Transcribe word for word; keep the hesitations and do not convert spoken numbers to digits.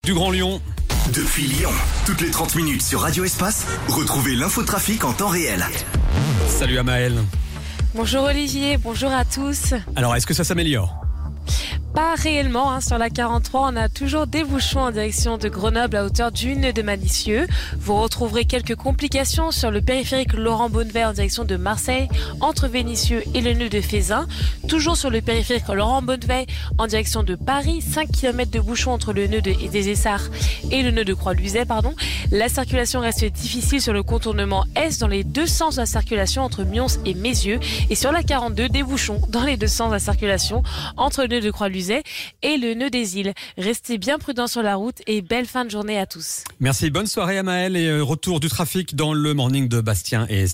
Du Grand Lyon. Depuis Lyon, toutes les trente minutes sur Radio Espace, retrouvez l'infotrafic en temps réel. Salut Amaël. Bonjour Olivier, bonjour à tous. Alors, est-ce que ça s'améliore ? Pas réellement, hein. Sur la quarante-trois, on a toujours des bouchons en direction de Grenoble à hauteur du nœud de Malicieux. Vous retrouverez quelques complications sur le périphérique Laurent Bonnevet en direction de Marseille, entre Vénissieux et le nœud de Fézin. Toujours sur le périphérique Laurent Bonnevet en direction de Paris, cinq kilomètres de bouchons entre le nœud de, des Essarts et le nœud de Croix-Luiset, pardon. La circulation reste difficile sur le contournement Est dans les deux sens de la circulation entre Mions et Mézieux. Et sur la quarante-deux, des bouchons dans les deux sens de la circulation entre le nœud de Croix-Luiset et le nœud des îles. Restez bien prudents sur la route et belle fin de journée à tous. Merci, bonne soirée Amaël et retour du trafic dans le morning de Bastien et Estelle.